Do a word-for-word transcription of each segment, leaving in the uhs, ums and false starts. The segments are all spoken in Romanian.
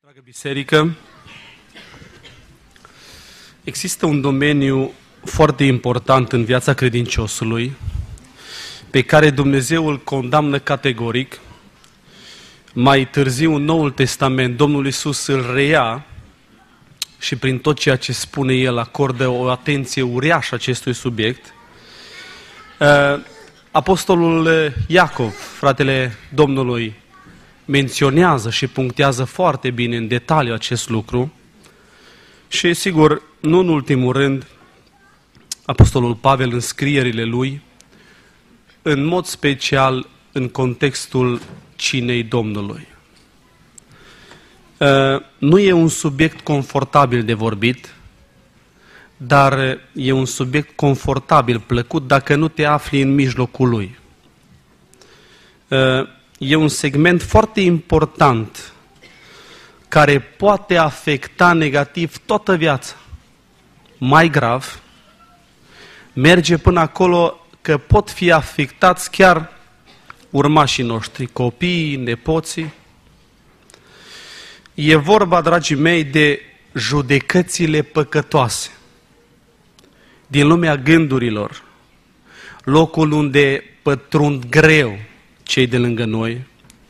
Dragă biserică, există un domeniu foarte important în viața credinciosului pe care Dumnezeu îl condamnă categoric. Mai târziu, în Noul Testament, Domnul Iisus îl reia și prin tot ceea ce spune El acordă o atenție uriașă acestui subiect. Apostolul Iacov, fratele Domnului, menționează și punctează foarte bine în detaliu acest lucru și, sigur, nu în ultimul rând, Apostolul Pavel în scrierile lui, în mod special în contextul cinei Domnului. Nu e un subiect confortabil de vorbit, dar e un subiect confortabil, plăcut, dacă nu te afli în mijlocul lui. E un segment foarte important care poate afecta negativ toată viața. Mai grav, merge până acolo că pot fi afectați chiar urmașii noștri, copiii, nepoții. E vorba, dragii mei, de judecățile păcătoase din lumea gândurilor, locul unde pătrund greu cei de lângă noi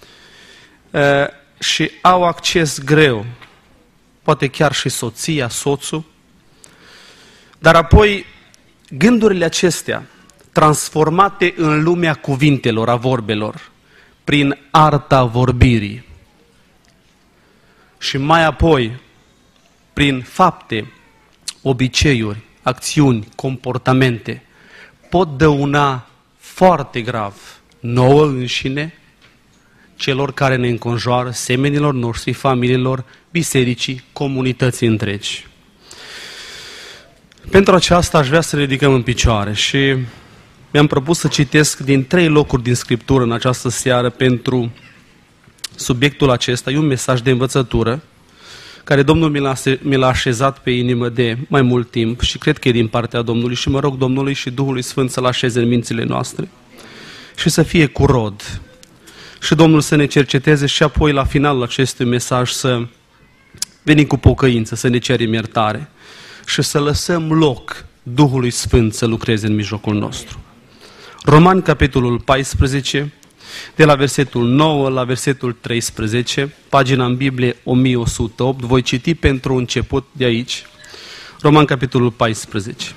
și au acces greu, poate chiar și soția, soțul, dar apoi gândurile acestea, transformate în lumea cuvintelor, a vorbelor, prin arta vorbirii și mai apoi prin fapte, obiceiuri, acțiuni, comportamente, pot dăuna foarte grav nouă înșine, celor care ne înconjoară, semenilor noștri, familiilor, bisericii, comunității întregi. Pentru aceasta aș vrea să ne ridicăm în picioare și mi-am propus să citesc din trei locuri din Scriptură în această seară pentru subiectul acesta. E un mesaj de învățătură care Domnul mi l-a, mi l-a așezat pe inimă de mai mult timp și cred că e din partea Domnului și mă rog Domnului și Duhului Sfânt să-l așeze în mințile noastre și să fie cu rod. Și Domnul să ne cerceteze și apoi la finalul acestui mesaj să venim cu pocăință, să ne cerem iertare și să lăsăm loc Duhului Sfânt să lucreze în mijlocul nostru. Romani, capitolul paisprezece, de la versetul nouă la versetul treisprezece, pagina în Biblie o mie o sută opt, voi citi pentru început de aici, Romani, capitolul paisprezece.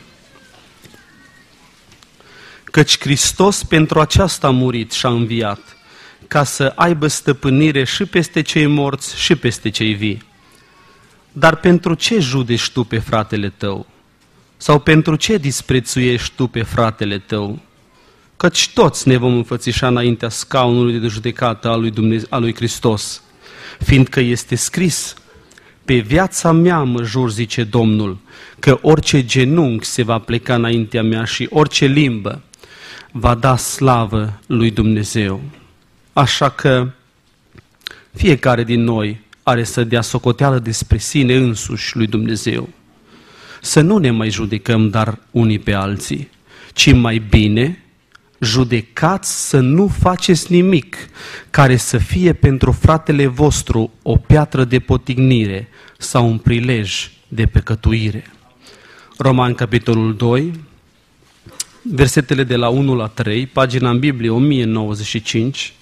Căci Hristos pentru aceasta a murit și a înviat, ca să aibă stăpânire și peste cei morți și peste cei vii. Dar pentru ce judeci tu pe fratele tău? Sau pentru ce disprețuiești tu pe fratele tău? Căci toți ne vom înfățișa înaintea scaunului de judecată al lui Dumnezeu, al lui Hristos, fiindcă este scris: pe viața mea mă jur, zice Domnul, că orice genunchi se va pleca înaintea mea și orice limbă va da slavă lui Dumnezeu. Așa că fiecare din noi are să dea socoteală despre sine însuși lui Dumnezeu. Să nu ne mai judecăm, dar unii pe alții, ci mai bine judecați să nu faceți nimic care să fie pentru fratele vostru o piatră de potignire sau un prilej de păcătuire. Romani, capitolul doi, versetele de la unu la trei, pagina în Biblie o mie nouăzeci și cinci.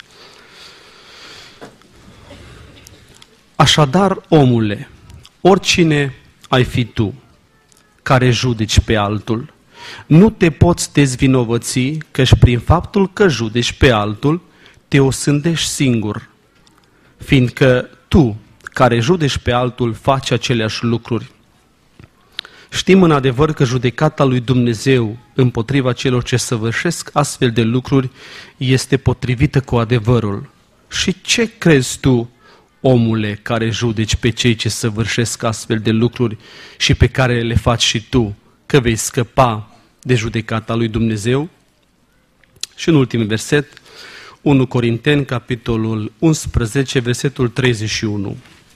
Așadar, omule, oricine ai fi tu care judeci pe altul, nu te poți dezvinovăți, căci prin faptul că judeci pe altul, te osândești singur, fiindcă tu, care judeci pe altul, faci aceleași lucruri. Știm în adevăr că judecata lui Dumnezeu împotriva celor ce săvârșesc astfel de lucruri este potrivită cu adevărul. Și ce crezi tu, omule, care judeci pe cei ce săvârșesc astfel de lucruri și pe care le faci și tu, că vei scăpa de judecata lui Dumnezeu? Și în ultimul verset, unu Corinteni, capitolul unsprezece, versetul treizeci și unu.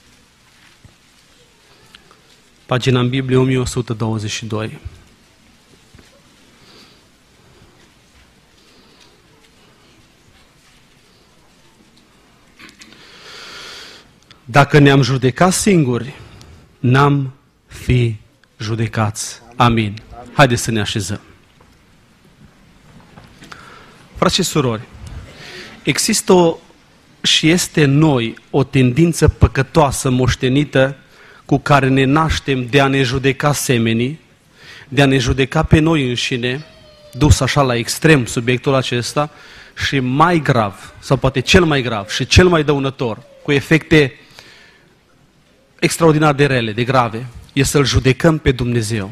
Pagina în Biblie o mie o sută douăzeci și doi. Dacă ne-am judecat singuri, n-am fi judecați. Amin. Haideți să ne așezăm. Frați și surori, există o, și este în noi o tendință păcătoasă moștenită cu care ne naștem de a ne judeca semenii, de a ne judeca pe noi înșine, dus așa la extrem subiectul acesta, și mai grav, sau poate cel mai grav și cel mai dăunător, cu efecte extraordinar de rele, de grave, e să-L judecăm pe Dumnezeu.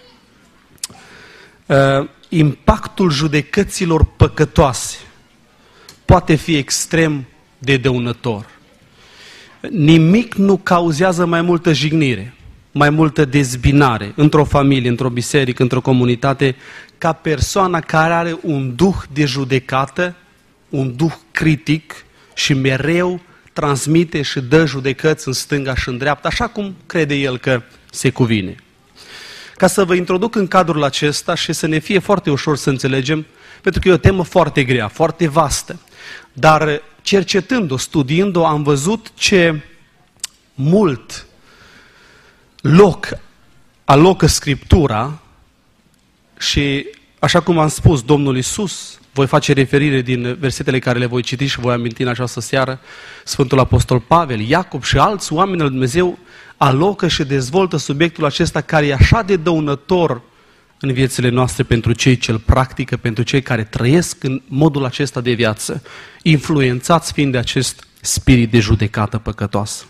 Uh, impactul judecăților păcătoase poate fi extrem de dăunător. Nimic nu cauzează mai multă jignire, mai multă dezbinare într-o familie, într-o biserică, într-o comunitate, ca persoana care are un duh de judecată, un duh critic și mereu transmite și dă judecăți în stânga și în dreapta, așa cum crede el că se cuvine. Ca să vă introduc în cadrul acesta și să ne fie foarte ușor să înțelegem, pentru că e o temă foarte grea, foarte vastă, dar cercetând-o, studiind-o, am văzut ce mult loc alocă Scriptura și, așa cum am spus, Domnul Iisus, voi face referire din versetele care le voi citi și voi aminti în această seară, Sfântul Apostol Pavel, Iacob și alți oameni al Dumnezeu alocă și dezvoltă subiectul acesta care e așa de dăunător în viețile noastre pentru cei ce îl practică, pentru cei care trăiesc în modul acesta de viață, influențați fiind de acest spirit de judecată păcătoasă.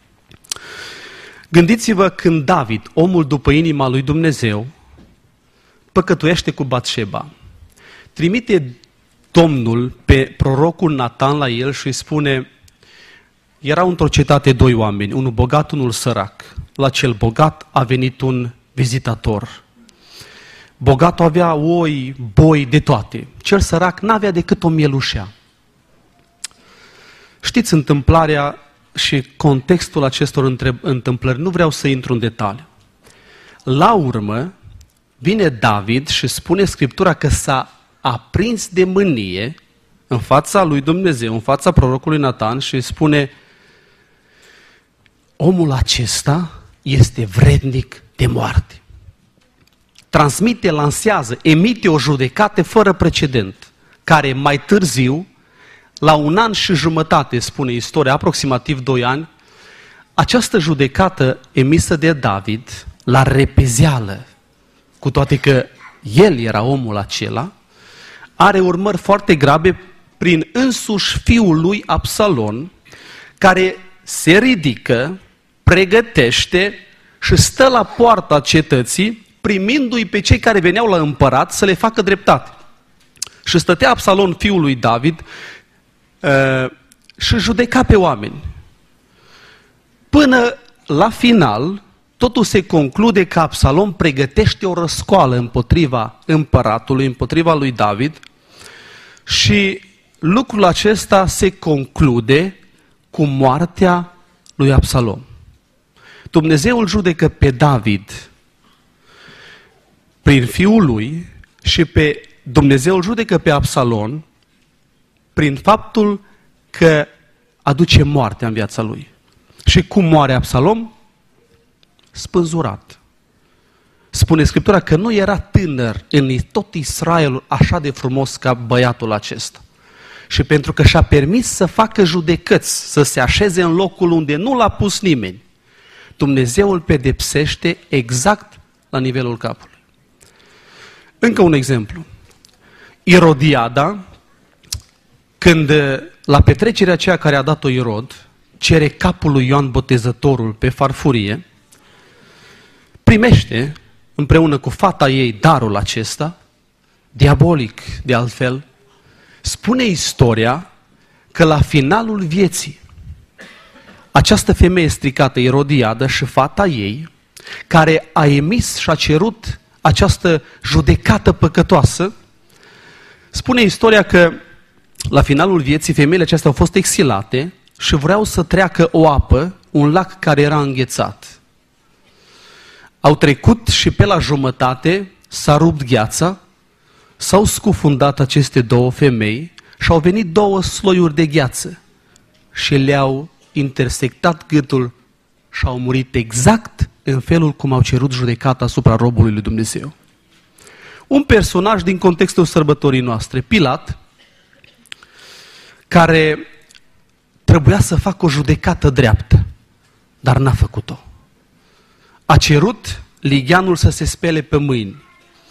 Gândiți-vă când David, omul după inima lui Dumnezeu, păcătuiește cu Batșeba. Trimite Domnul pe prorocul Natan la el și îi spune: erau într-o cetate doi oameni, unul bogat, unul sărac. La cel bogat a venit un vizitator. Bogatul avea oi, boi, de toate. Cel sărac n-avea decât o mielușea. Știți întâmplarea și contextul acestor întâmplări, nu vreau să intru în detaliu. La urmă, vine David și spune Scriptura că s-a aprins de mânie în fața lui Dumnezeu, în fața prorocului Natan și spune: omul acesta este vrednic de moarte. Transmite, lansează, emite o judecată fără precedent, care mai târziu, la un an și jumătate, spune istoria, aproximativ doi ani, această judecată emisă de David, la repezeală, cu toate că el era omul acela, are urmări foarte grave prin însuși fiul lui Absalom, care se ridică, pregătește și stă la poarta cetății, primindu-i pe cei care veneau la împărat să le facă dreptate. Și stătea Absalom, fiul lui David, și judeca pe oameni. Până la final, totul se conclude că Absalom pregătește o răscoală împotriva împăratului, împotriva lui David, și lucrul acesta se conclude cu moartea lui Absalom. Dumnezeu îl judecă pe David prin fiul lui și pe Dumnezeu îl judecă pe Absalom prin faptul că aduce moartea în viața lui. Și cum moare Absalom? Spânzurat. Spune Scriptura că nu era tânăr în tot Israelul așa de frumos ca băiatul acesta. Și pentru că și-a permis să facă judecăți, să se așeze în locul unde nu l-a pus nimeni, Dumnezeu îl pedepsește exact la nivelul capului. Încă un exemplu. Irodiada, când la petrecerea aceea care a dat-o Irod, cere capul lui Ioan Botezătorul pe farfurie, primește împreună cu fata ei darul acesta, diabolic de altfel. Spune istoria că la finalul vieții, această femeie stricată, Irodiada, și fata ei, care a emis și a cerut această judecată păcătoasă, spune istoria că la finalul vieții femeile acestea au fost exilate și vreau să treacă o apă, un lac care era înghețat. Au trecut și pe la jumătate s-a rupt gheața, s-au scufundat aceste două femei și au venit două sloiuri de gheață și le-au intersectat gâtul și au murit exact în felul cum au cerut judecata asupra robului lui Dumnezeu. Un personaj din contextul sărbătorii noastre, Pilat, care trebuia să facă o judecată dreaptă, dar n-a făcut-o. A cerut ligheanul să se spele pe mâini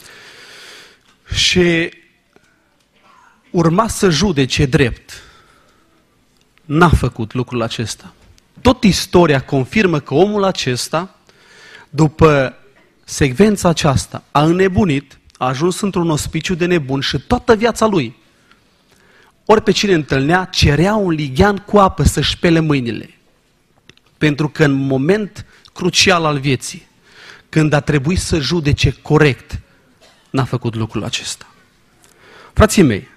și urma să judece drept. N-a făcut lucrul acesta. Tot istoria confirmă că omul acesta, după secvența aceasta, a înnebunit, a ajuns într-un ospiciu de nebun și toată viața lui, ori pe cine întâlnea, cerea un lighean cu apă să-și spele mâinile. Pentru că în moment crucial al vieții, când a trebuit să judece corect, n-a făcut lucrul acesta. Frații mei,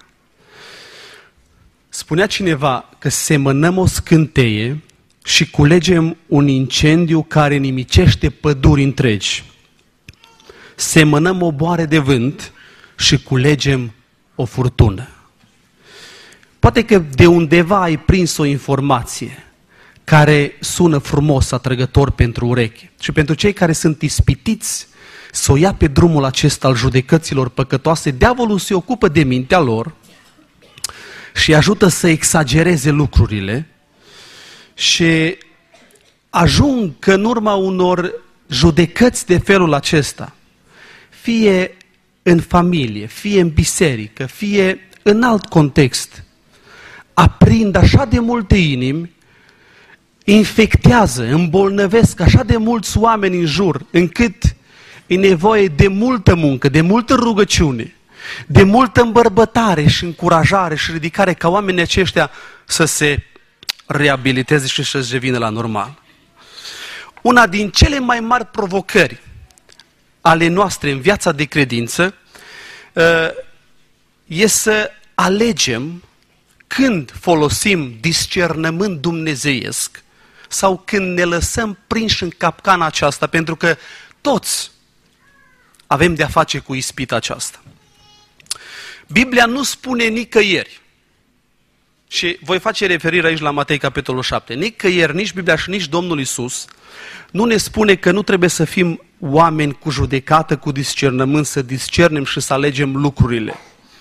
spunea cineva că semănăm o scânteie și culegem un incendiu care nimicește păduri întregi. Semănăm o boare de vânt și culegem o furtună. Poate că de undeva ai prins o informație care sună frumos, atrăgător pentru ureche. Și pentru cei care sunt ispitiți să o ia pe drumul acesta al judecăților păcătoase, diavolul se ocupă de mintea lor și îi ajută să exagereze lucrurile și ajung că în urma unor judecăți de felul acesta, fie în familie, fie în biserică, fie în alt context, aprind așa de multe inimi, infectează, îmbolnăvesc așa de mulți oameni în jur, încât e nevoie de multă muncă, de multă rugăciune, de multă îmbărbătare și încurajare și ridicare ca oamenii aceștia să se reabiliteze și să-și revină la normal. Una din cele mai mari provocări ale noastre în viața de credință e să alegem când folosim discernământ dumnezeiesc sau când ne lăsăm prinși în capcana aceasta, pentru că toți avem de-a face cu ispita aceasta. Biblia nu spune nicăieri, și voi face referire aici la Matei capitolul șapte, nicăieri, nici Biblia și nici Domnul Iisus nu ne spune că nu trebuie să fim oameni cu judecată, cu discernământ, să discernem și să alegem lucrurile.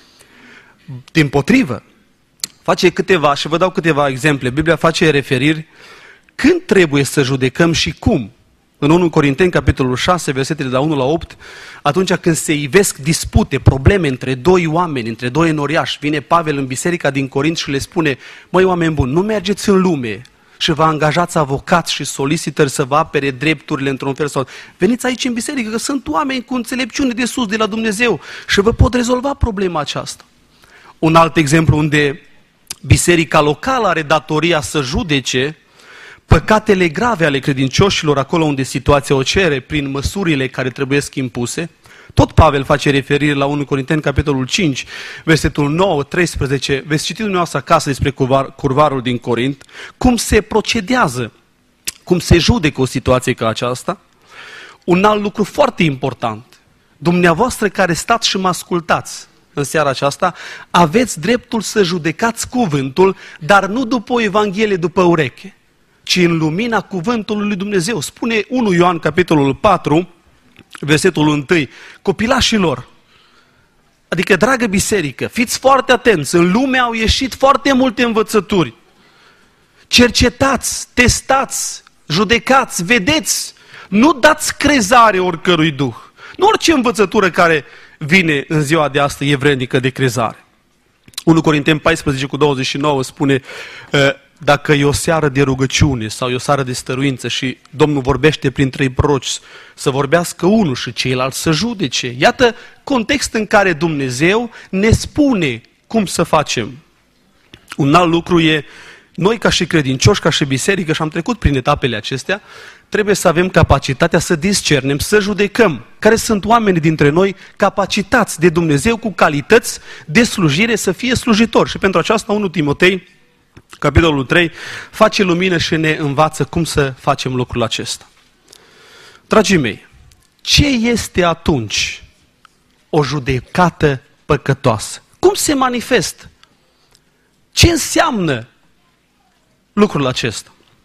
Dimpotrivă, face câteva, și vă dau câteva exemple, Biblia face referiri când trebuie să judecăm și cum. În întâi Corinteni, capitolul șase, versetele de la unu la opt, atunci când se ivesc dispute, probleme între doi oameni, între doi enoriași, vine Pavel în biserica din Corint și le spune: măi, oameni buni, nu mergeți în lume și vă angajați avocați și solicitări să vă apere drepturile într-un fel sau... Veniți aici în biserică, că sunt oameni cu înțelepciune de sus, de la Dumnezeu, și vă pot rezolva problema aceasta. Un alt exemplu unde biserica locală are datoria să judece păcatele grave ale credincioșilor, acolo unde situația o cere, prin măsurile care trebuie impuse. Tot Pavel face referire la întâi Corinteni, capitolul cinci, versetul nouă, treisprezece. Veți citi dumneavoastră acasă despre curvar, curvarul din Corint, cum se procedează, cum se judecă o situație ca aceasta. Un alt lucru foarte important, dumneavoastră care stați și mă ascultați în seara aceasta, aveți dreptul să judecați cuvântul, dar nu după o evanghelie după ureche, ci în lumina cuvântului lui Dumnezeu. Spune întâi Ioan, capitolul patru, versetul unu, copilașilor, adică dragă biserică, fiți foarte atenți, în lume au ieșit foarte multe învățături. Cercetați, testați, judecați, vedeți, nu dați crezare oricărui duh. Nu orice învățătură care vine în ziua de astăzi e vrednică de crezare. întâi Corinteni paisprezece cu douăzeci și nouă spune: dacă e o seară de rugăciune sau e o seară de stăruință și Domnul vorbește prin trei proroci, să vorbească unul și ceilalți să judece. Iată context în care Dumnezeu ne spune cum să facem. Un alt lucru e, noi ca și credincioși, ca și biserică, și am trecut prin etapele acestea, trebuie să avem capacitatea să discernem, să judecăm care sunt oamenii dintre noi capacitați de Dumnezeu cu calități de slujire să fie slujitori. Și pentru aceasta întâi Timotei, capitolul trei, face lumină și ne învață cum să facem lucrul acesta. Dragii mei, ce este atunci o judecată păcătoasă? Cum se manifestă? Ce înseamnă lucrul acesta?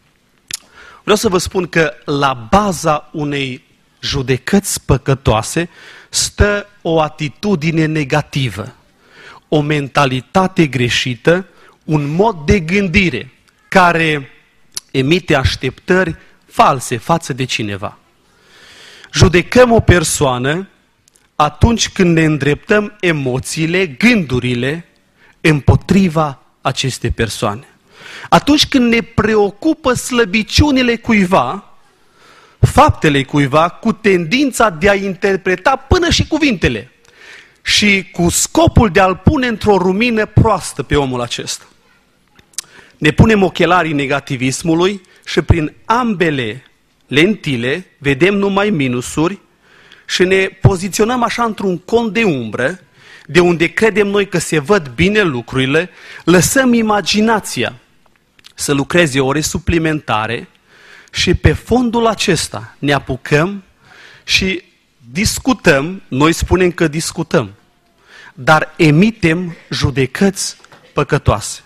Vreau să vă spun că la baza unei judecăți păcătoase stă o atitudine negativă, o mentalitate greșită, un mod de gândire care emite așteptări false față de cineva. Judecăm o persoană atunci când ne îndreptăm emoțiile, gândurile împotriva acestei persoane. Atunci când ne preocupă slăbiciunile cuiva, faptele cuiva, cu tendința de a interpreta până și cuvintele și cu scopul de a-l pune într-o lumină proastă pe omul acesta. Ne punem ochelarii negativismului și prin ambele lentile vedem numai minusuri și ne poziționăm așa într-un cont de umbră, de unde credem noi că se văd bine lucrurile, lăsăm imaginația să lucreze ore suplimentare și pe fondul acesta ne apucăm și discutăm, noi spunem că discutăm, dar emitem judecăți păcătoase.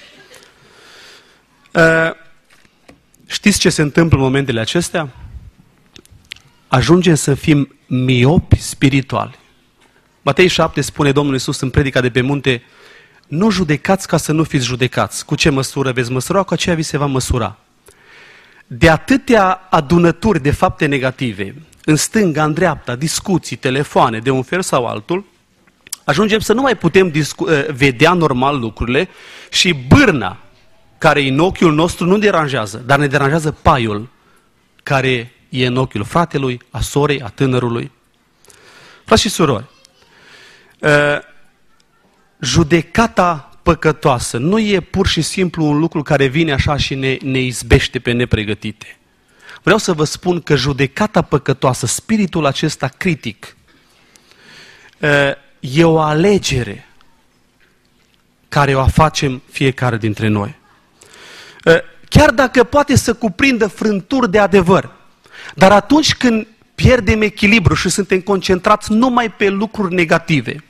Știți ce se întâmplă în momentele acestea? Ajungem să fim miopi spirituali. Matei șapte spune Domnul Iisus în predica de pe munte: nu judecați ca să nu fiți judecați. Cu ce măsură veți măsura, cu aceea vi se va măsura. De atâtea adunături de fapte negative, în stânga, în dreapta, discuții, telefoane, de un fel sau altul, ajungem să nu mai putem vedea normal lucrurile și bârna care e în ochiul nostru nu deranjează, dar ne deranjează paiul care e în ochiul fratelui, a sorei, a tânărului. Frați și surori, judecata păcătoasă nu e pur și simplu un lucru care vine așa și ne, ne izbește pe nepregătite. Vreau să vă spun că judecata păcătoasă, spiritul acesta critic, e o alegere care o facem fiecare dintre noi. Chiar dacă poate să cuprindă frânturi de adevăr, dar atunci când pierdem echilibru și suntem concentrați numai pe lucruri negative,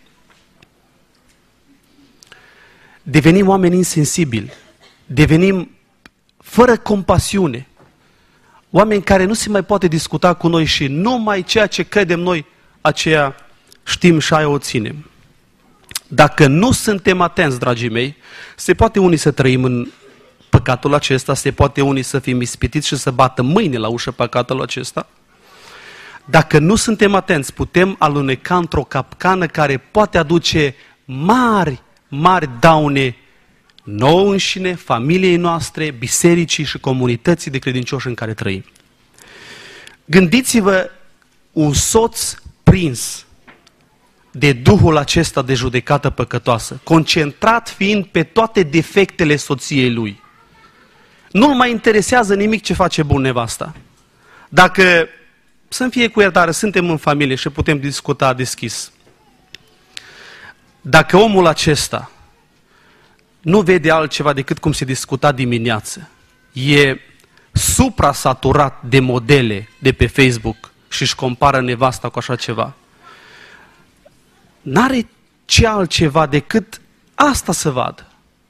devenim oameni insensibili, devenim fără compasiune, oameni care nu se mai poate discuta cu noi și numai ceea ce credem noi, aceea știm și aia o ținem. Dacă nu suntem atenți, dragii mei, se poate unii să trăim în păcatul acesta, se poate unii să fim ispitiți și să bată mâine la ușă păcatul acesta. Dacă nu suntem atenți, putem aluneca într-o capcană care poate aduce mari, mari daune nouă înșine, familiei noastre, bisericii și comunității de credincioși în care trăim. Gândiți-vă un soț prins de duhul acesta de judecată păcătoasă, concentrat fiind pe toate defectele soției lui. Nu-l mai interesează nimic ce face bun nevasta. Dacă, să-mi fie cu iertare, suntem în familie și putem discuta deschis. Dacă omul acesta nu vede altceva decât cum se discuta dimineață, e supra-saturat de modele de pe Facebook și își compară nevasta cu așa ceva, n-are ce altceva decât asta să vadă.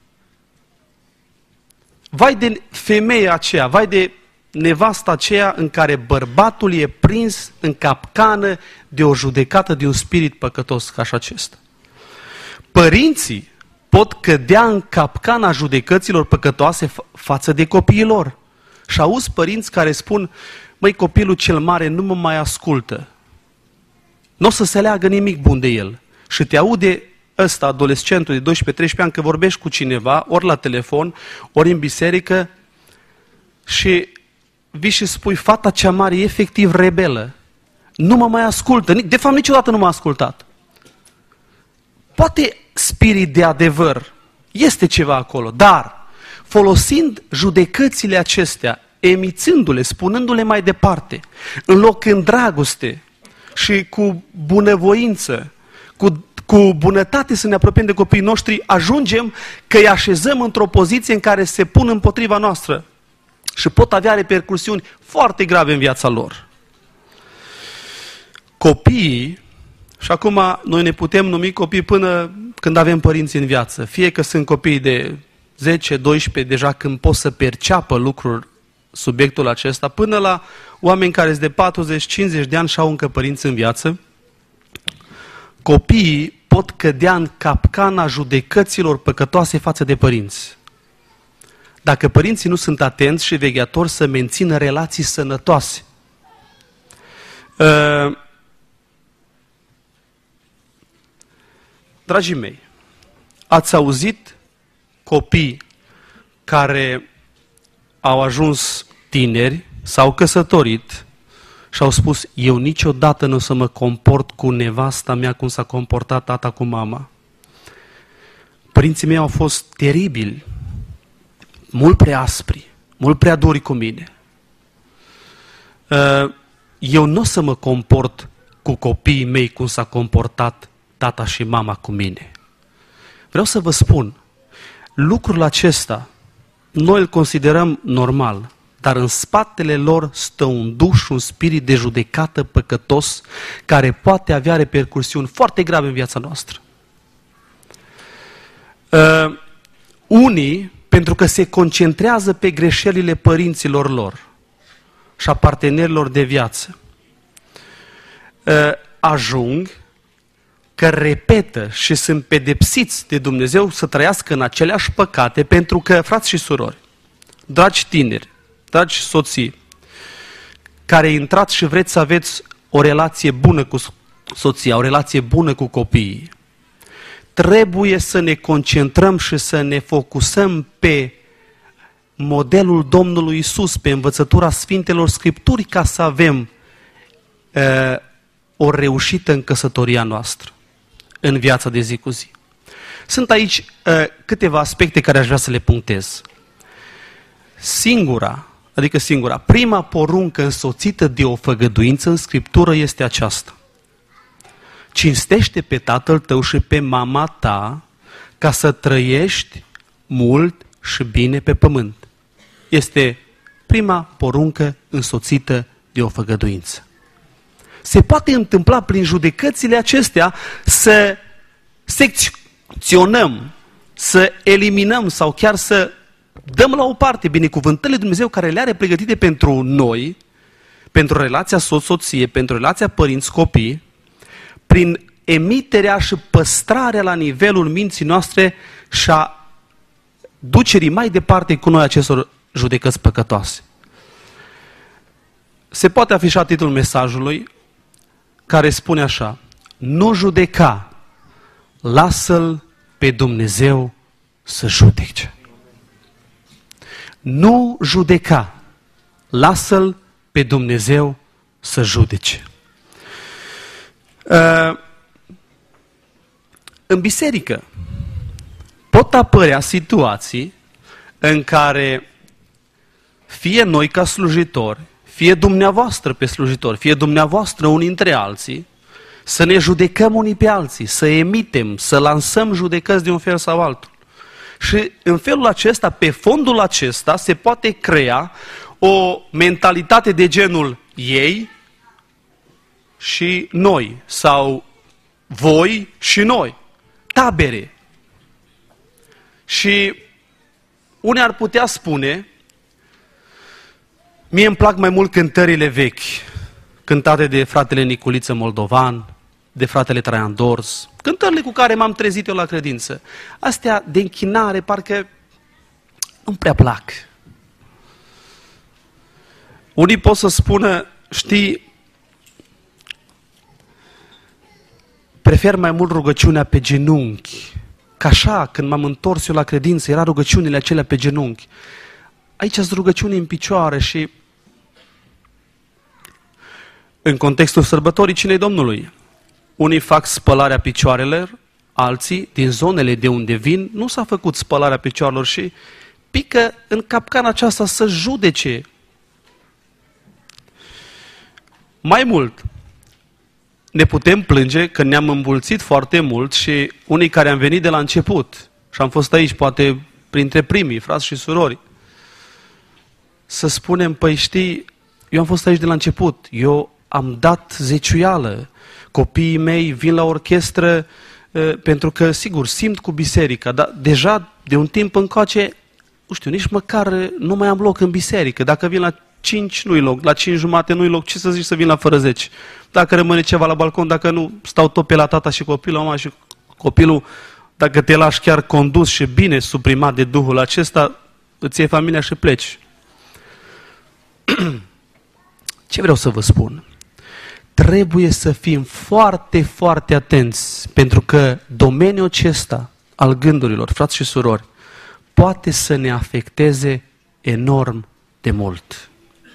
Vai de femeia aceea, vai de nevasta aceea în care bărbatul e prins în capcană de o judecată de un spirit păcătos ca și acesta. Părinții pot cădea în capcana judecăților păcătoase fa- față de copiii lor. Și auzi părinți care spun: măi, copilul cel mare nu mă mai ascultă. Nu o să se leagă nimic bun de el. Și te aude ăsta, adolescentul de doisprezece treisprezece ani, că vorbești cu cineva, ori la telefon, ori în biserică, și vii și spui: fata cea mare e efectiv rebelă. Nu mă mai ascultă. De fapt, niciodată nu m-a ascultat. Poate spirit de adevăr, este ceva acolo, dar folosind judecățile acestea, emițându-le, spunându-le mai departe, în loc în dragoste și cu bunăvoință, cu, cu bunătate să ne apropiem de copiii noștri, ajungem că îi așezăm într-o poziție în care se pun împotriva noastră și pot avea repercusiuni foarte grave în viața lor. Copiii, și acum noi ne putem numi copii până când avem părinți în viață, fie că sunt copii de zece, doisprezece, deja când pot să perceapă lucruri subiectul acesta, până la oameni care sunt de patruzeci cincizeci de ani și au încă părinți în viață. Copiii pot cădea în capcana judecăților păcătoase față de părinți. Dacă părinții nu sunt atenți și vegheatori să mențină relații sănătoase. Uh, dragii mei, ați auzit copii care au ajuns tineri, s-au căsătorit și au spus: eu niciodată nu o să mă comport cu nevasta mea cum s-a comportat tata cu mama. Părinții mei au fost teribili, mult prea aspri, mult prea duri cu mine. Eu nu o să mă comport cu copiii mei cum s-a comportat tata și mama cu mine. Vreau să vă spun, lucrul acesta noi îl considerăm normal, dar în spatele lor stă un duh și un spirit de judecată păcătos care poate avea repercursiuni foarte grave în viața noastră. Uh, unii, pentru că se concentrează pe greșelile părinților lor și a partenerilor de viață, uh, ajung că repetă și sunt pedepsiți de Dumnezeu să trăiască în aceleași păcate, pentru că, frați și surori, dragi tineri, dragi soții, care intrați și vreți să aveți o relație bună cu soția, o relație bună cu copiii, trebuie să ne concentrăm și să ne focusăm pe modelul Domnului Iisus, pe învățătura Sfintelor Scripturi, ca să avem uh, o reușită în căsătoria noastră, în viața de zi cu zi. Sunt aici uh, câteva aspecte care aș vrea să le punctez. Singura, adică singura, prima poruncă însoțită de o făgăduință în Scriptură este aceasta: cinstește pe tatăl tău și pe mama ta ca să trăiești mult și bine pe pământ. Este prima poruncă însoțită de o făgăduință. Se poate întâmpla prin judecățile acestea să secționăm, să eliminăm sau chiar să dăm la o parte binecuvântările lui Dumnezeu care le are pregătite pentru noi, pentru relația soț-soție, pentru relația părinți-copii, prin emiterea și păstrarea la nivelul minții noastre și a ducerii mai departe cu noi acestor judecăți păcătoase. Se poate afișa titlul mesajului care spune așa: nu judeca, lasă-L pe Dumnezeu să judece. Nu judeca, lasă-L pe Dumnezeu să judece. Uh, în biserică pot apărea situații în care fie noi ca slujitori, fie dumneavoastră pe slujitori, fie dumneavoastră unii între alții, să ne judecăm unii pe alții, să emitem, să lansăm judecăți de un fel sau altul. Și în felul acesta, pe fondul acesta, se poate crea o mentalitate de genul ei și noi, sau voi și noi, tabere. Și unii ar putea spune: mie îmi plac mai mult cântările vechi, cântate de fratele Niculiță Moldovan, de fratele Traian Dors, cântările cu care m-am trezit eu la credință. Astea de închinare parcă nu prea plac. Unii pot să spună: știi, prefer mai mult rugăciunea pe genunchi, că așa, când m-am întors eu la credință, era rugăciunile acelea pe genunchi. Aici sunt rugăciuni în picioare și în contextul sărbătorii Cinei Domnului, unii fac spălarea picioarelor, alții, din zonele de unde vin, nu s-a făcut spălarea picioarelor și pică în capcana aceasta să judece. Mai mult, ne putem plânge că ne-am îmbulțit foarte mult și unii care am venit de la început și am fost aici, poate printre primii, frați și surori, să spunem: păi știi, eu am fost aici de la început, eu am dat zeciuială, copiii mei vin la orchestră pentru că, sigur, simt cu biserica, dar deja de un timp încoace nu știu, nici măcar nu mai am loc în biserică. Dacă vin la cinci, nu-i loc. La cinci jumate nu-i loc. Ce să zici să vin la fără zece? Dacă rămâne ceva la balcon, dacă nu, stau tot pe la tata și copilul, mama și copilul, dacă te lași chiar condus și bine suprimat de Duhul acesta, îți iei familia și pleci. Ce vreau să vă spun? Trebuie să fim foarte, foarte atenți, pentru că domeniul acesta al gândurilor, frați și surori, poate să ne afecteze enorm de mult.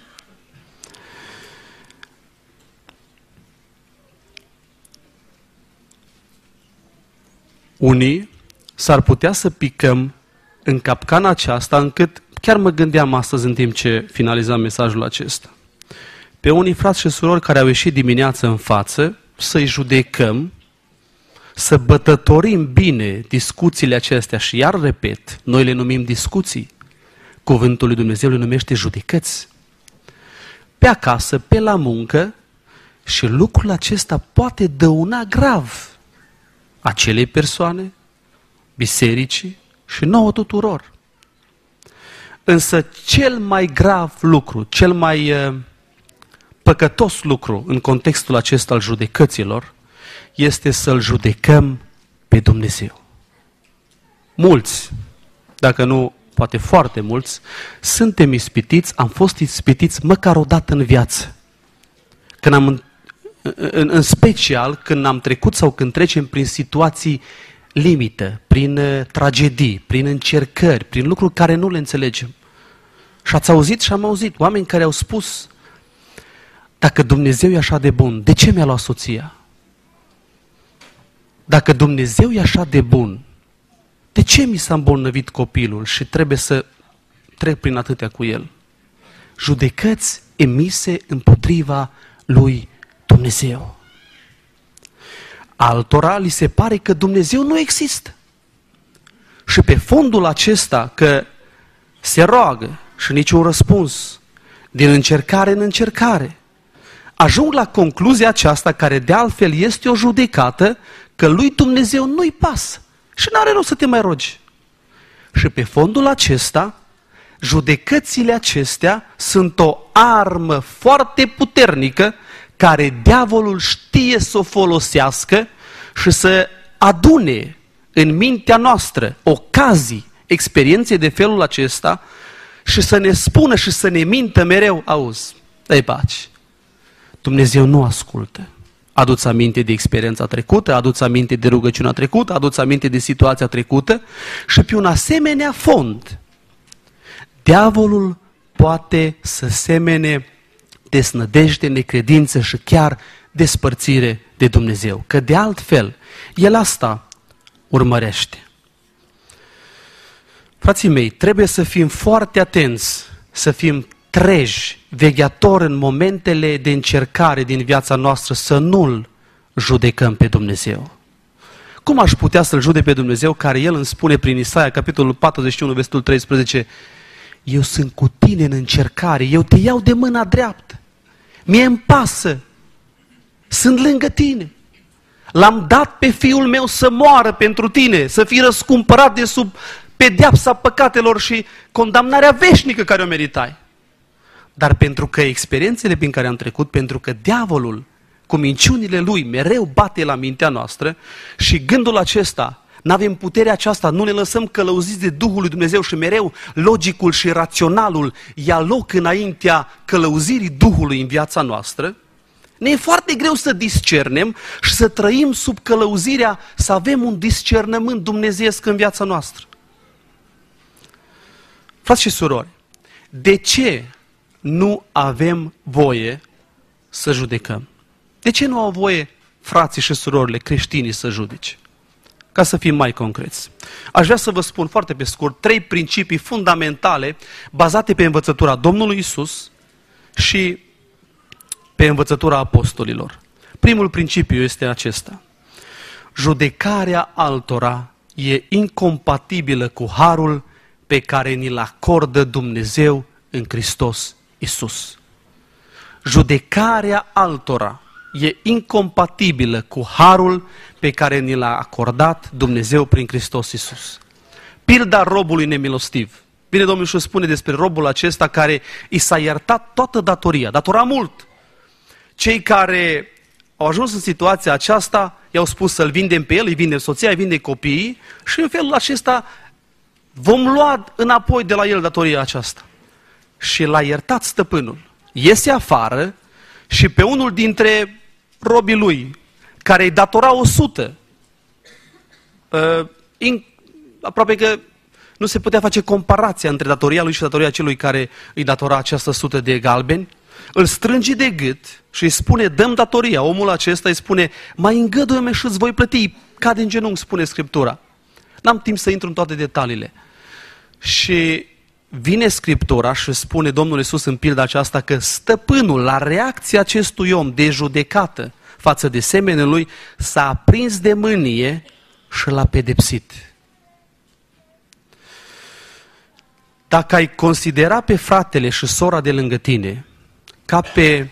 Unii s-ar putea să picăm în capcana aceasta, încât chiar mă gândeam astăzi în timp ce finalizam mesajul acesta. Pe unii frați și surori care au ieșit dimineața în față, să-i judecăm, să bătătorim bine discuțiile acestea și iar repet, noi le numim discuții, cuvântul lui Dumnezeu le numește judecăți. Pe acasă, pe la muncă și lucrul acesta poate dăuna grav acelei persoane, bisericii și nouă tuturor. Însă cel mai grav lucru, cel mai uh, păcătos lucru în contextul acesta al judecăților este să-L judecăm pe Dumnezeu. Mulți, dacă nu poate foarte mulți, suntem ispitiți, am fost ispitiți măcar o dată în viață. Când am, în, în special când am trecut sau când trecem prin situații limită, prin uh, tragedii, prin încercări, prin lucruri care nu le înțelegem. Și ați auzit și am auzit oameni care au spus: dacă Dumnezeu e așa de bun, de ce mi-a luat soția? Dacă Dumnezeu e așa de bun, de ce mi s-a îmbolnăvit copilul și trebuie să trec prin atâtea cu el? Judecăți emise împotriva lui Dumnezeu. Altora li se pare că Dumnezeu nu există. Și pe fondul acesta că se roagă și niciun răspuns, din încercare în încercare, ajung la concluzia aceasta, care de altfel este o judecată, că lui Dumnezeu nu-i pasă și n-are rost să te mai rogi. Și pe fondul acesta, judecățile acestea sunt o armă foarte puternică care diavolul știe să o folosească și să adune în mintea noastră ocazii, experiențe de felul acesta și să ne spună și să ne mintă mereu: auzi, dă-i pace. Dumnezeu nu ascultă. Adu-ți aminte de experiența trecută, adu-ți aminte de rugăciunea trecută, adu-ți aminte de situația trecută și pe un asemenea fond, diavolul poate să semene desnădejde, necredință și chiar despărțire de Dumnezeu. Că de altfel, el asta urmărește. Frații mei, trebuie să fim foarte atenți, să fim treji, vegheatori în momentele de încercare din viața noastră, să nu-L judecăm pe Dumnezeu. Cum aș putea să-L judec pe Dumnezeu, care El îmi spune prin Isaia, capitolul patruzeci și unu, versetul treisprezece, eu sunt cu tine în încercare, eu te iau de mâna dreaptă, mie-mi pasă, sunt lângă tine. L-am dat pe Fiul meu să moară pentru tine, să fii răscumpărat de sub pedeapsa păcatelor și condamnarea veșnică care o meritai. Dar pentru că experiențele prin care am trecut, pentru că diavolul cu minciunile lui mereu bate la mintea noastră și gândul acesta, n-avem puterea aceasta, nu ne lăsăm călăuziți de Duhul lui Dumnezeu și mereu logicul și raționalul ia loc înaintea călăuzirii Duhului în viața noastră, ne e foarte greu să discernem și să trăim sub călăuzirea, să avem un discernământ dumnezeiesc în viața noastră. Frați și surori, de ce nu avem voie să judecăm? De ce nu au voie frații și surorile creștinii să judece? Ca să fim mai concreți. Aș vrea să vă spun foarte pe scurt trei principii fundamentale bazate pe învățătura Domnului Isus și pe învățătura apostolilor. Primul principiu este acesta: judecarea altora e incompatibilă cu harul pe care ni-l acordă Dumnezeu în Hristos Iisus. Judecarea altora e incompatibilă cu harul pe care ni l-a acordat Dumnezeu prin Hristos Iisus. Pilda robului nemilostiv Vine Domnul și spune despre robul acesta care i s-a iertat toată datoria, datora mult. Cei care au ajuns în situația aceasta, i-au spus să-l vindem pe el, îi vindem soția, îi vindem copiii și în felul acesta vom lua înapoi de la el datoria aceasta. Și l-a iertat stăpânul. Iese afară și pe unul dintre robii lui, care îi datora o sută, uh, in, aproape că nu se putea face comparația între datoria lui și datoria celui care îi datora această sută de galbeni, îl strânge de gât și îi spune, dăm datoria. Omul acesta îi spune, mai îngăduie-mă și îți voi plăti. Cade în genunchi, spune Scriptura. N-am timp să intru în toate detaliile. Și vine Scriptura și spune Domnul Iisus în pilda aceasta că stăpânul, la reacția acestui om de judecată față de semenul lui, s-a aprins de mânie și l-a pedepsit. Dacă ai considera pe fratele și sora de lângă tine ca pe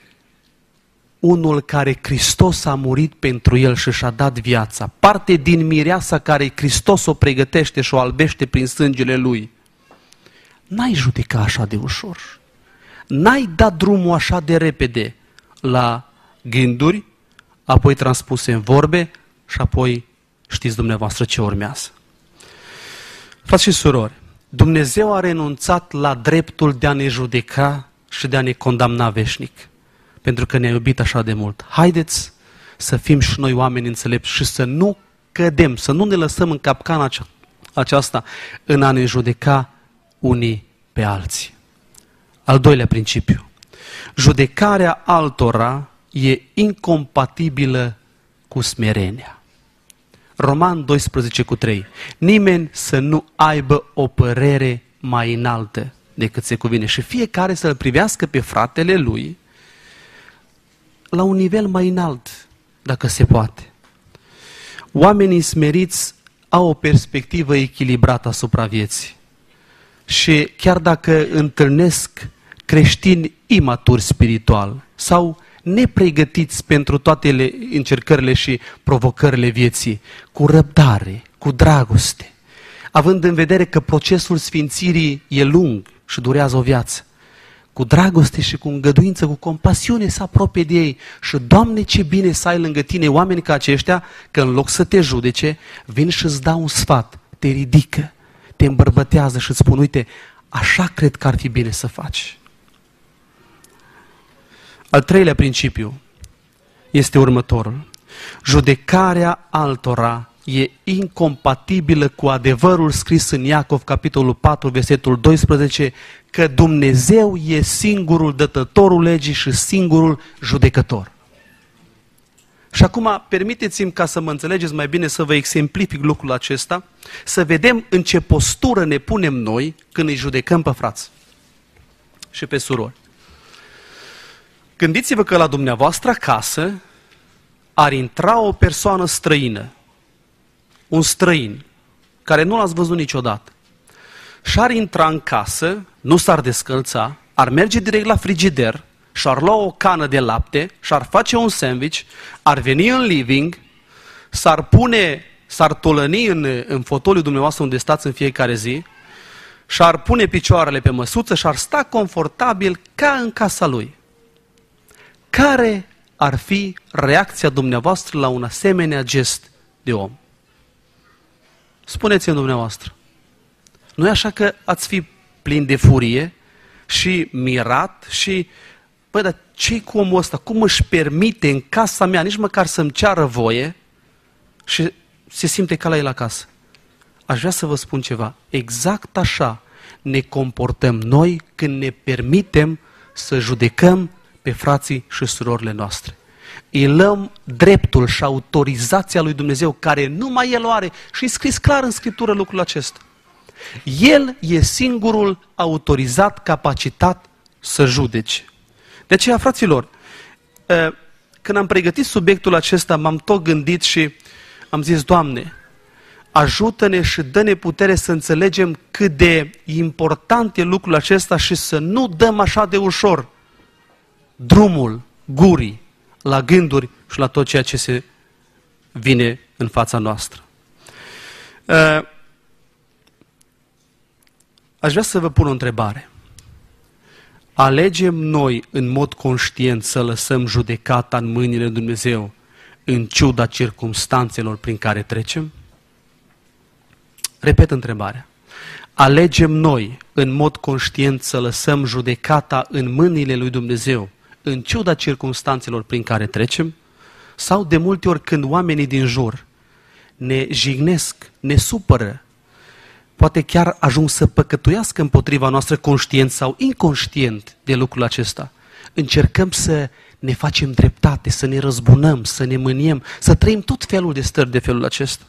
unul care Hristos a murit pentru el și și-a dat viața, parte din mireasa care Hristos o pregătește și o albește prin sângele lui, n-ai judeca așa de ușor. N-ai dat drumul așa de repede la gânduri, apoi transpuse în vorbe și apoi știți dumneavoastră ce urmează. Frați și surori, Dumnezeu a renunțat la dreptul de a ne judeca și de a ne condamna veșnic, pentru că ne-a iubit așa de mult. Haideți să fim și noi oameni înțelepți și să nu cădem, să nu ne lăsăm în capcana aceasta în a ne judeca unii pe alții. Al doilea principiu. Judecarea altora e incompatibilă cu smerenia. Roman doisprezece cu trei. Nimeni să nu aibă o părere mai înaltă decât se cuvine și fiecare să-l privească pe fratele lui la un nivel mai înalt, dacă se poate. Oamenii smeriți au o perspectivă echilibrată asupra vieții. Și chiar dacă întâlnesc creștini imaturi spiritual sau nepregătiți pentru toate încercările și provocările vieții, cu răbdare, cu dragoste, având în vedere că procesul sfințirii e lung și durează o viață, cu dragoste și cu îngăduință, cu compasiune să apropie de ei și, Doamne, ce bine să ai lângă tine oameni ca aceștia, că în loc să te judece, vin și îți dau un sfat, te ridică, te îmbărbătează și îți spun, uite, așa cred că ar fi bine să faci. Al treilea principiu este următorul. Judecarea altora e incompatibilă cu adevărul scris în Iacov, capitolul patru, versetul doisprezece, că Dumnezeu e singurul dătătorul legii și singurul judecător. Și acum, permiteți-mi ca să mă înțelegeți mai bine, să vă exemplific lucrul acesta, să vedem în ce postură ne punem noi când îi judecăm pe frați și pe surori. Gândiți-vă că la dumneavoastră acasă ar intra o persoană străină, un străin, care nu l-ați văzut niciodată. Și ar intra în casă, nu s-ar descălța, ar merge direct la frigider și ar lua o cană de lapte și ar face un sandwich, ar veni în living, s-ar pune, s-ar tolăni în, în fotoliul dumneavoastră unde stați în fiecare zi și ar pune picioarele pe măsuță și ar sta confortabil ca în casa lui. Care ar fi reacția dumneavoastră la un asemenea gest de om? Spuneți-mi dumneavoastră. Nu e așa că ați fi plin de furie și mirat și, băi, dar ce-i cu omul ăsta? Cum își permite în casa mea nici măcar să-mi ceară voie și se simte ca la el acasă? Aș vrea să vă spun ceva. Exact așa ne comportăm noi când ne permitem să judecăm pe frații și surorile noastre. Îi luăm dreptul și autorizația lui Dumnezeu, care numai El o are, și e scris clar în Scriptură lucrul acesta. El e singurul autorizat, capacitat să judece. De aceea, fraților, când am pregătit subiectul acesta, m-am tot gândit și am zis, Doamne, ajută-ne și dă-ne putere să înțelegem cât de important e lucrul acesta și să nu dăm așa de ușor drumul gurii la gânduri și la tot ceea ce se vine în fața noastră. Aș vrea să vă pun o întrebare. Alegem noi în mod conștient să lăsăm judecata în mâinile lui Dumnezeu în ciuda circumstanțelor prin care trecem? Repet întrebarea. Alegem noi în mod conștient să lăsăm judecata în mâinile lui Dumnezeu în ciuda circumstanțelor prin care trecem? Sau de multe ori când oamenii din jur ne jignesc, ne supără, poate chiar ajung să păcătuiască împotriva noastră conștient sau inconștient de lucrul acesta, încercăm să ne facem dreptate, să ne răzbunăm, să ne mâniem, să trăim tot felul de stări de felul acesta?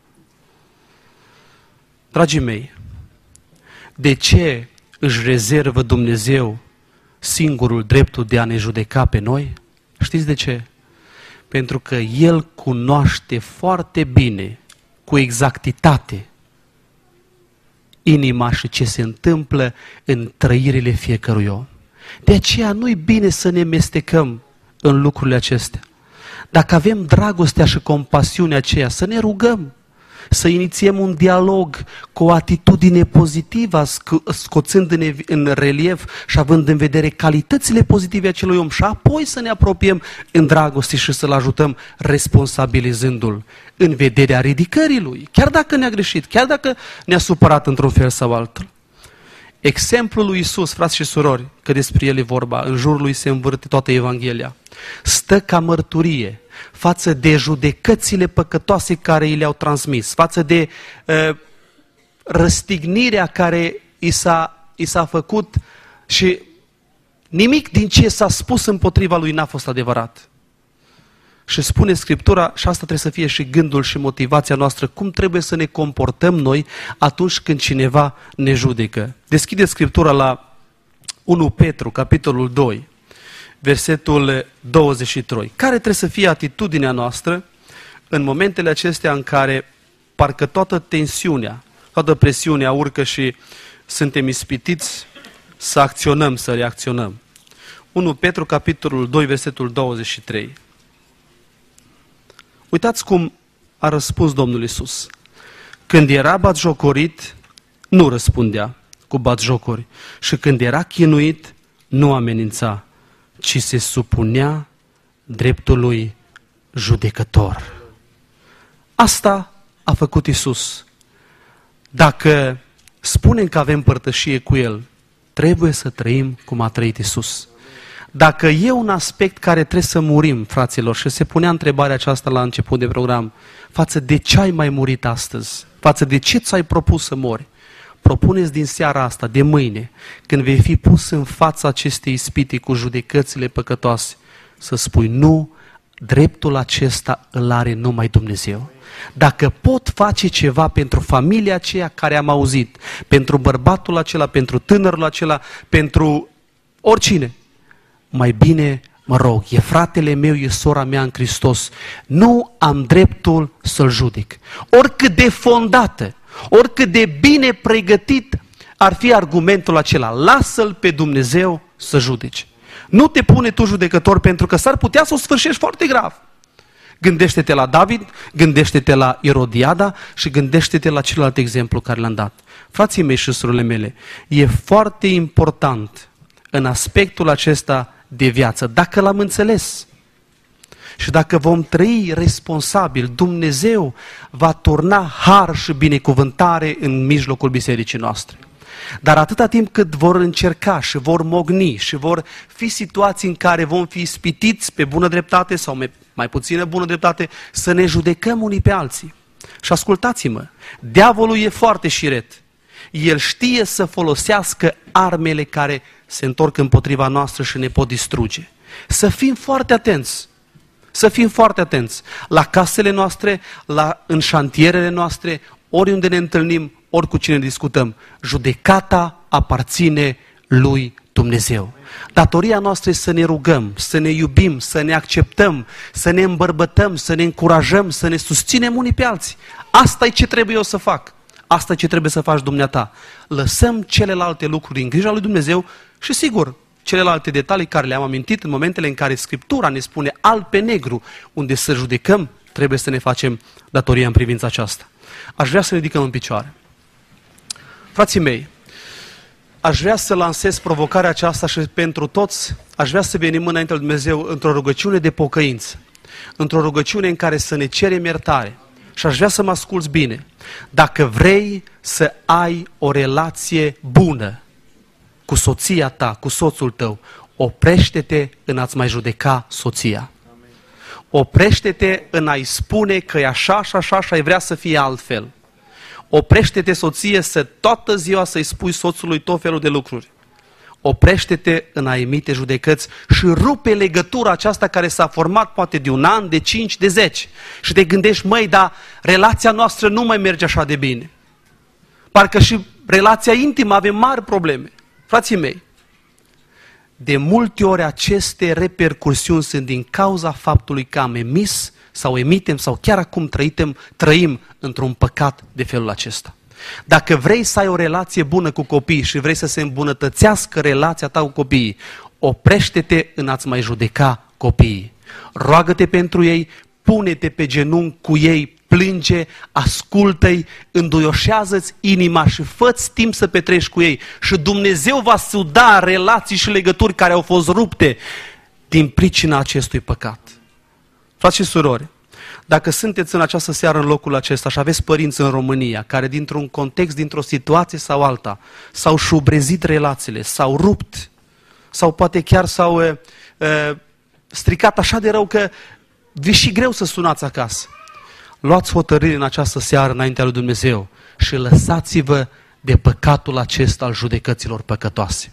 Dragii mei, de ce își rezervă Dumnezeu singurul dreptul de a ne judeca pe noi? Știți de ce? Pentru că El cunoaște foarte bine, cu exactitate, inima și ce se întâmplă în trăirile fiecărui om. De aceea nu-i bine să ne mestecăm în lucrurile acestea. Dacă avem dragostea și compasiunea aceea, să ne rugăm, să inițiem un dialog cu o atitudine pozitivă, scoțându-ne în relief și având în vedere calitățile pozitive acelui om și apoi să ne apropiem în dragoste și să-l ajutăm responsabilizându-l în vederea ridicării lui, chiar dacă ne-a greșit, chiar dacă ne-a supărat într-un fel sau altul. Exemplul lui Iisus, frați și surori, că despre el e vorba, în jurul lui se învârte toată Evanghelia, stă ca mărturie față de judecățile păcătoase care i le-au transmis, față de uh, răstignirea care i s-a, i s-a făcut și nimic din ce s-a spus împotriva lui n-a fost adevărat. Și spune Scriptura, și asta trebuie să fie și gândul și motivația noastră, cum trebuie să ne comportăm noi atunci când cineva ne judecă. Deschide Scriptura la unu Petru, capitolul doi, versetul douăzeci și trei. Care trebuie să fie atitudinea noastră în momentele acestea în care parcă toată tensiunea, toată presiunea urcă și suntem ispitiți să acționăm, să reacționăm. unu Petru, capitolul doi, versetul douăzeci și trei. Uitați cum a răspuns Domnul Iisus. Când era batjocorit, nu răspundea cu batjocori. Și când era chinuit, nu amenința, ci se supunea dreptului judecător. Asta a făcut Iisus. Dacă spunem că avem părtășie cu El, trebuie să trăim cum a trăit Iisus. Dacă e un aspect care trebuie să murim, fraților, și se punea întrebarea aceasta la început de program, față de ce ai mai murit astăzi? Față de ce ți-ai propus să mori? Propuneți din seara asta, de mâine, când vei fi pus în fața acestei ispite cu judecățile păcătoase, să spui nu, dreptul acesta îl are numai Dumnezeu. Dacă pot face ceva pentru familia aceea care am auzit, pentru bărbatul acela, pentru tânărul acela, pentru oricine, mai bine mă rog, e fratele meu, e sora mea în Hristos, nu am dreptul să-l judec. Oricât de fondată, oricât de bine pregătit ar fi argumentul acela, lasă-l pe Dumnezeu să judece. Nu te pune tu judecător, pentru că s-ar putea să o sfârșești foarte grav. Gândește-te la David, gândește-te la Irodiada și gândește-te la celălalt exemplu care l-am dat. Frații mei și surorile mele, e foarte important în aspectul acesta de viață, dacă l-am înțeles și dacă vom trăi responsabil, Dumnezeu va turna har și binecuvântare în mijlocul bisericii noastre. Dar atâta timp cât vor încerca și vor mogni și vor fi situații în care vom fi ispitiți pe bună dreptate sau mai puțină bună dreptate, să ne judecăm unii pe alții. Și ascultați-mă, diavolul e foarte șiret. El știe să folosească armele care se întorc împotriva noastră și ne pot distruge. Să fim foarte atenți. Să fim foarte atenți la casele noastre, la, în șantierele noastre, oriunde ne întâlnim, ori cu cine discutăm. Judecata aparține lui Dumnezeu. Datoria noastră este să ne rugăm, să ne iubim, să ne acceptăm, să ne îmbărbătăm, să ne încurajăm, să ne susținem unii pe alții. Asta e ce trebuie eu să fac. Asta e ce trebuie să faci dumneata. Lăsăm celelalte lucruri în grija lui Dumnezeu și sigur, celelalte detalii care le-am amintit în momentele în care Scriptura ne spune alb pe negru unde să judecăm, trebuie să ne facem datoria în privința aceasta. Aș vrea să ne ridicăm în picioare. Frații mei, Aș vrea să lansez provocarea aceasta și pentru toți, aș vrea să venim înainte lui Dumnezeu într-o rugăciune de pocăință, într-o rugăciune în care să ne cerem iertare. Și aș vrea să mă asculți bine. Dacă vrei să ai o relație bună cu soția ta, cu soțul tău, oprește-te în a-ți mai judeca soția. Oprește-te în a-i spune că e așa și așa și ai vrea să fie altfel. Oprește-te, soție, să toată ziua să-i spui soțului tot felul de lucruri. Oprește-te în a emite judecăți și rupe legătura aceasta care s-a format poate de un an, de cinci, de zece. Și te gândești, măi, dar relația noastră nu mai merge așa de bine. Parcă și relația intimă avem mari probleme. Frații mei, de multe ori aceste repercursiuni sunt din cauza faptului că am emis sau emitem sau chiar acum trăitem, trăim într-un păcat de felul acesta. Dacă vrei să ai o relație bună cu copiii și vrei să se îmbunătățească relația ta cu copiii, oprește-te în a-ți mai judeca copiii. Roagă-te pentru ei, pune-te pe genunchi cu ei, plânge, ascultă-i, înduioșează-ți inima și fă-ți timp să petreci cu ei. Și Dumnezeu va suda relații și legături care au fost rupte din pricina acestui păcat. Frați și surori, dacă sunteți în această seară în locul acesta și aveți părinți în România care dintr-un context, dintr-o situație sau alta, s-au șubrezit relațiile, s-au rupt, sau poate chiar s-au e, e, stricat așa de rău că vi și greu să sunați acasă, luați hotărâri în această seară înaintea lui Dumnezeu și lăsați-vă de păcatul acesta al judecăților păcătoase.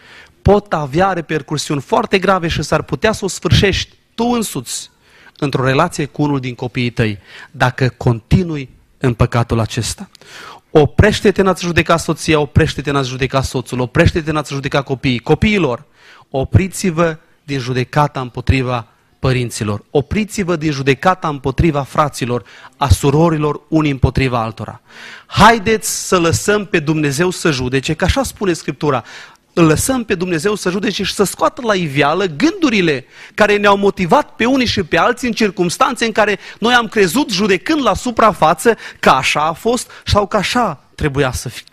Pot avea repercursiuni foarte grave și s-ar putea să o sfârșești tu însuți într-o relație cu unul din copiii tăi, dacă continui în păcatul acesta. Oprește-te în a-ți judeca soția, oprește-te în a-ți judeca soțul, oprește-te în a-ți judeca copiii. Copiilor, opriți-vă din judecata împotriva părinților, opriți-vă din judecata împotriva fraților, a surorilor unii împotriva altora. Haideți să lăsăm pe Dumnezeu să judece, că așa spune Scriptura. Îl lăsăm pe Dumnezeu să judece și să scoată la iveală gândurile care ne-au motivat pe unii și pe alții în circumstanțe în care noi am crezut, judecând la suprafață, că așa a fost sau că așa trebuia să fie.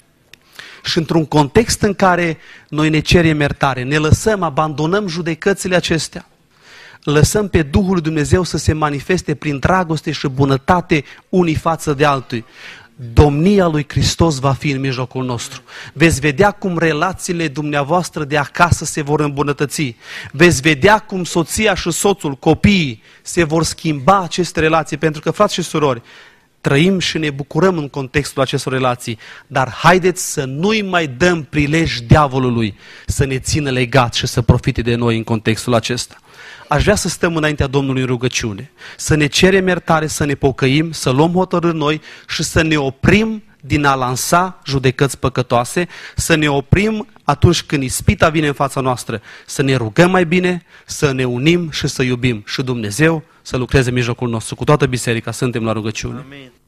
Și într-un context în care noi ne cerem iertare, ne lăsăm, abandonăm judecățile acestea, lăsăm pe Duhul lui Dumnezeu să se manifeste prin dragoste și bunătate unii față de alții. Domnia lui Hristos va fi în mijlocul nostru. Veți vedea cum relațiile dumneavoastră de acasă se vor îmbunătăți. Veți vedea cum soția și soțul, copiii, se vor schimba aceste relații. Pentru că, frați și surori, trăim și ne bucurăm în contextul acestor relații. Dar haideți să nu-i mai dăm prilej diavolului să ne țină legați și să profite de noi în contextul acesta. Aș vrea să stăm înaintea Domnului în rugăciune, să ne cerem iertare, să ne pocăim, să luăm hotărâri noi și să ne oprim din a lansa judecăți păcătoase, să ne oprim atunci când ispita vine în fața noastră, să ne rugăm mai bine, să ne unim și să iubim și Dumnezeu să lucreze în mijlocul nostru. Cu toată biserica suntem la rugăciune. Amin.